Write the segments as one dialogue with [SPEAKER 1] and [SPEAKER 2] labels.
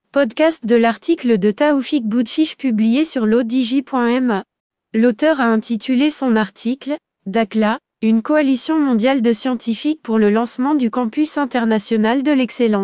[SPEAKER 1] Podcast de l'article de Taoufik Boutchiche publié sur l'odj.ma. L'auteur a intitulé son article « Dakhla, une coalition mondiale de scientifiques pour le lancement du campus international de l'excellence ».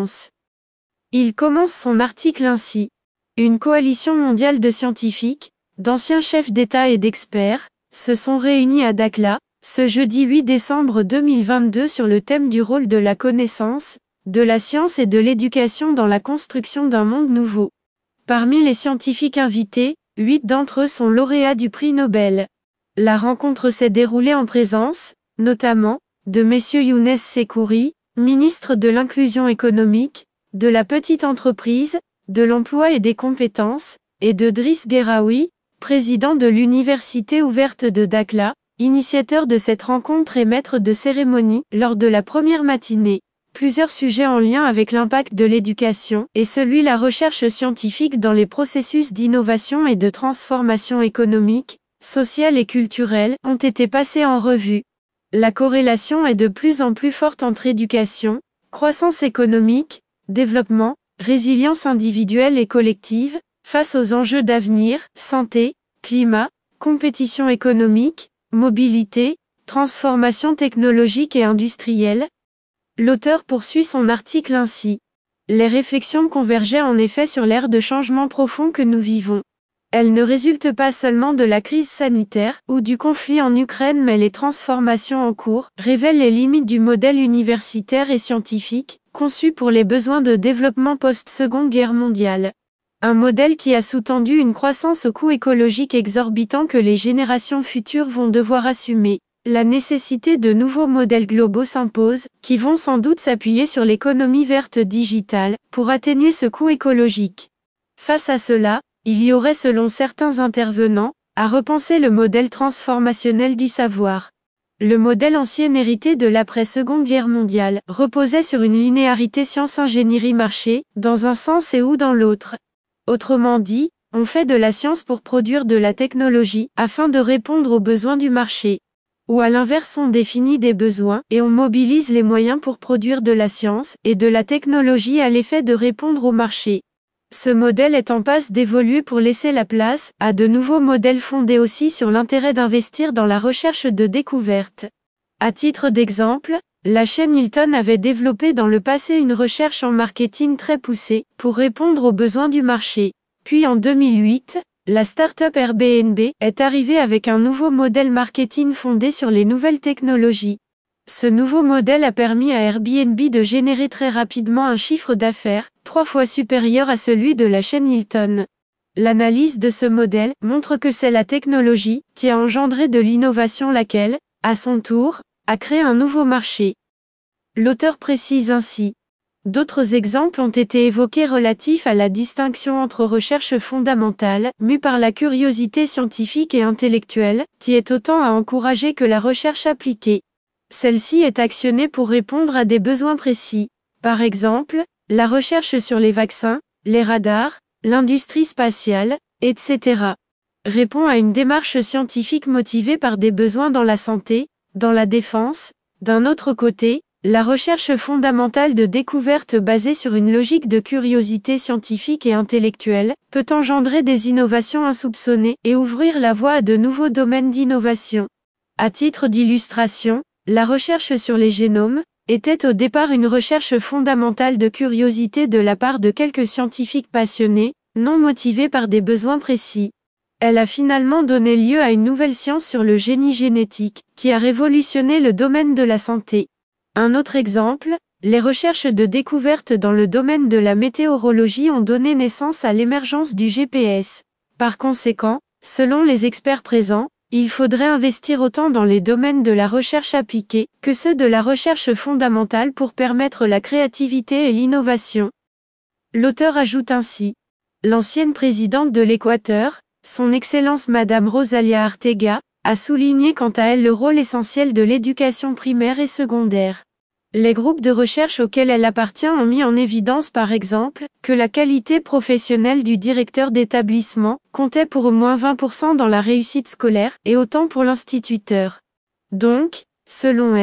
[SPEAKER 1] Il commence son article ainsi. Une coalition mondiale de scientifiques, d'anciens chefs d'État et d'experts, se sont réunis à Dakhla, ce jeudi 8 décembre 2022 sur le thème du rôle de la connaissance, de la science et de l'éducation dans la construction d'un monde nouveau. Parmi les scientifiques invités, 8 d'entre eux sont lauréats du prix Nobel. La rencontre s'est déroulée en présence, notamment, de messieurs Younes Sekouri, ministre de l'Inclusion économique, de la petite entreprise, de l'emploi et des compétences, et de Driss Gueraoui, président de l'Université ouverte de Dakhla, initiateur de cette rencontre et maître de cérémonie, lors de la première matinée. Plusieurs sujets en lien avec l'impact de l'éducation et celui de la recherche scientifique dans les processus d'innovation et de transformation économique, sociale et culturelle ont été passés en revue. La corrélation est de plus en plus forte entre éducation, croissance économique, développement, résilience individuelle et collective, face aux enjeux d'avenir, santé, climat, compétition économique, mobilité, transformation technologique et industrielle. L'auteur poursuit son article ainsi. Les réflexions convergeaient en effet sur l'ère de changement profond que nous vivons. Elles ne résultent pas seulement de la crise sanitaire ou du conflit en Ukraine, mais les transformations en cours révèlent les limites du modèle universitaire et scientifique, conçu pour les besoins de développement post-Seconde Guerre mondiale. Un modèle qui a sous-tendu une croissance au coût écologique exorbitant que les générations futures vont devoir assumer. La nécessité de nouveaux modèles globaux s'impose, qui vont sans doute s'appuyer sur l'économie verte digitale, pour atténuer ce coût écologique. Face à cela, il y aurait selon certains intervenants, à repenser le modèle transformationnel du savoir. Le modèle ancien hérité de l'après-Seconde Guerre mondiale reposait sur une linéarité science-ingénierie-marché, dans un sens et ou dans l'autre. Autrement dit, on fait de la science pour produire de la technologie, afin de répondre aux besoins du marché. Ou à l'inverse, on définit des besoins, et on mobilise les moyens pour produire de la science, et de la technologie à l'effet de répondre au marché. Ce modèle est en passe d'évoluer pour laisser la place à de nouveaux modèles fondés aussi sur l'intérêt d'investir dans la recherche de découverte. À titre d'exemple, la chaîne Hilton avait développé dans le passé une recherche en marketing très poussée, pour répondre aux besoins du marché. Puis en 2008, la start-up Airbnb est arrivée avec un nouveau modèle marketing fondé sur les nouvelles technologies. Ce nouveau modèle a permis à Airbnb de générer très rapidement un chiffre d'affaires 3 fois supérieur à celui de la chaîne Hilton. L'analyse de ce modèle montre que c'est la technologie qui a engendré de l'innovation laquelle, à son tour, a créé un nouveau marché. L'auteur précise ainsi. D'autres exemples ont été évoqués relatifs à la distinction entre recherche fondamentale, mue par la curiosité scientifique et intellectuelle, qui est autant à encourager que la recherche appliquée. Celle-ci est actionnée pour répondre à des besoins précis. Par exemple, la recherche sur les vaccins, les radars, l'industrie spatiale, etc. répond à une démarche scientifique motivée par des besoins dans la santé, dans la défense. D'un autre côté, la recherche fondamentale de découverte basée sur une logique de curiosité scientifique et intellectuelle peut engendrer des innovations insoupçonnées et ouvrir la voie à de nouveaux domaines d'innovation. À titre d'illustration, la recherche sur les génomes était au départ une recherche fondamentale de curiosité de la part de quelques scientifiques passionnés, non motivés par des besoins précis. Elle a finalement donné lieu à une nouvelle science sur le génie génétique, qui a révolutionné le domaine de la santé. Un autre exemple, les recherches de découverte dans le domaine de la météorologie ont donné naissance à l'émergence du GPS. Par conséquent, selon les experts présents, il faudrait investir autant dans les domaines de la recherche appliquée que ceux de la recherche fondamentale pour permettre la créativité et l'innovation. L'auteur ajoute ainsi. L'ancienne présidente de l'Équateur, son Excellence Madame Rosalia Arteaga, a souligné quant à elle le rôle essentiel de l'éducation primaire et secondaire. Les groupes de recherche auxquels elle appartient ont mis en évidence par exemple, que la qualité professionnelle du directeur d'établissement comptait pour au moins 20% dans la réussite scolaire et autant pour l'instituteur. Donc, selon elle,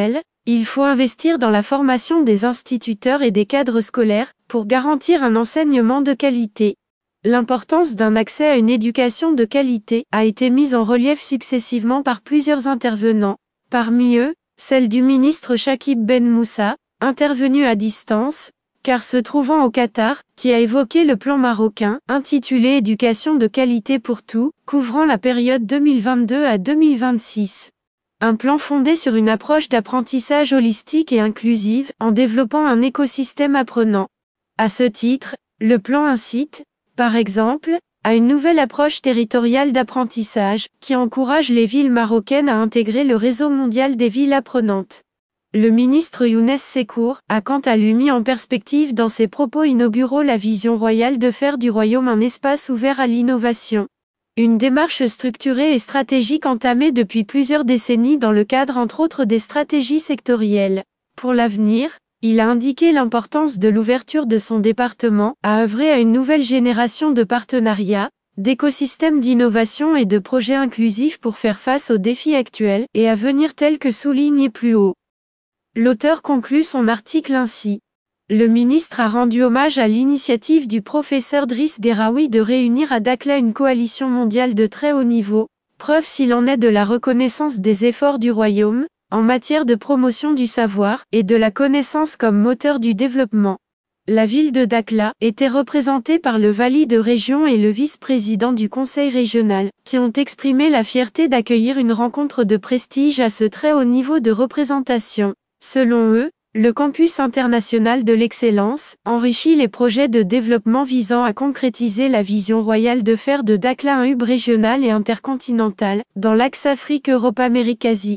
[SPEAKER 1] Il faut investir dans la formation des instituteurs et des cadres scolaires, pour garantir un enseignement de qualité. L'importance d'un accès à une éducation de qualité a été mise en relief successivement par plusieurs intervenants. Parmi eux, celle du ministre Chakib Ben Moussa, intervenu à distance, car se trouvant au Qatar, qui a évoqué le plan marocain, intitulé Éducation de qualité pour tout, couvrant la période 2022 à 2026. Un plan fondé sur une approche d'apprentissage holistique et inclusive, en développant un écosystème apprenant. À ce titre, le plan incite, par exemple, à une nouvelle approche territoriale d'apprentissage, qui encourage les villes marocaines à intégrer le réseau mondial des villes apprenantes. Le ministre Younes Sekour a quant à lui mis en perspective dans ses propos inauguraux la vision royale de faire du royaume un espace ouvert à l'innovation. Une démarche structurée et stratégique entamée depuis plusieurs décennies dans le cadre entre autres des stratégies sectorielles. Pour l'avenir, il a indiqué l'importance de l'ouverture de son département à œuvrer à une nouvelle génération de partenariats, d'écosystèmes d'innovation et de projets inclusifs pour faire face aux défis actuels et à venir tels que soulignés plus haut. L'auteur conclut son article ainsi. Le ministre a rendu hommage à l'initiative du professeur Driss Deraoui de réunir à Dakhla une coalition mondiale de très haut niveau, preuve s'il en est de la reconnaissance des efforts du royaume, en matière de promotion du savoir et de la connaissance comme moteur du développement. La ville de Dakhla était représentée par le vali de région et le vice-président du conseil régional, qui ont exprimé la fierté d'accueillir une rencontre de prestige à ce très haut niveau de représentation. Selon eux, le campus international de l'excellence enrichit les projets de développement visant à concrétiser la vision royale de faire de Dakhla un hub régional et intercontinental, dans l'axe Afrique-Europe-Amérique-Asie.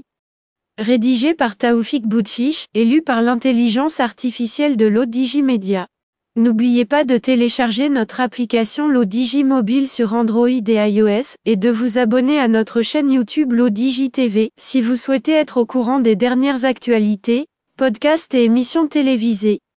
[SPEAKER 1] Rédigé par Taoufik Boutchiche, et lu par l'intelligence artificielle de l'Odigi Media. N'oubliez pas de télécharger notre application l'Odigi Mobile sur Android et iOS, et de vous abonner à notre chaîne YouTube l'Odigi TV, si vous souhaitez être au courant des dernières actualités, podcasts et émissions télévisées.